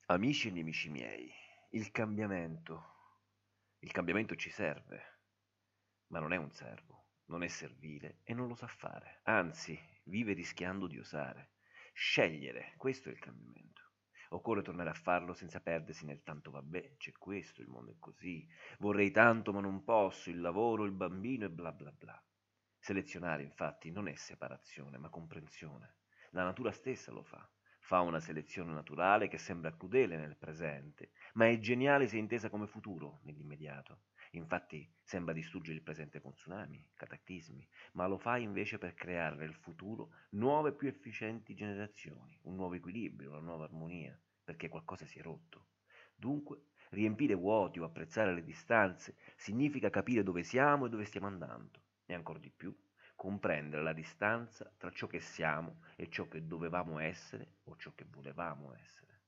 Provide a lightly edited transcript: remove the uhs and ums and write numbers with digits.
Amici e nemici miei, il cambiamento. Il cambiamento ci serve, ma non è un servo, non è servile e non lo sa fare. Anzi, vive rischiando di osare. Scegliere, questo è il cambiamento. Occorre tornare a farlo senza perdersi nel tanto vabbè, c'è questo, il mondo è così, vorrei tanto ma non posso, il lavoro, il bambino e bla bla bla. Selezionare, infatti, non è separazione, ma comprensione. La natura stessa lo fa. Fa una selezione naturale che sembra crudele nel presente, ma è geniale se intesa come futuro nell'immediato. Infatti sembra distruggere il presente con tsunami, cataclismi, ma lo fa invece per creare nel futuro nuove e più efficienti generazioni, un nuovo equilibrio, una nuova armonia, perché qualcosa si è rotto. Dunque, riempire vuoti o apprezzare le distanze significa capire dove siamo e dove stiamo andando, e ancor di più, comprendere la distanza tra ciò che siamo e ciò che dovevamo essere o ciò che volevamo essere.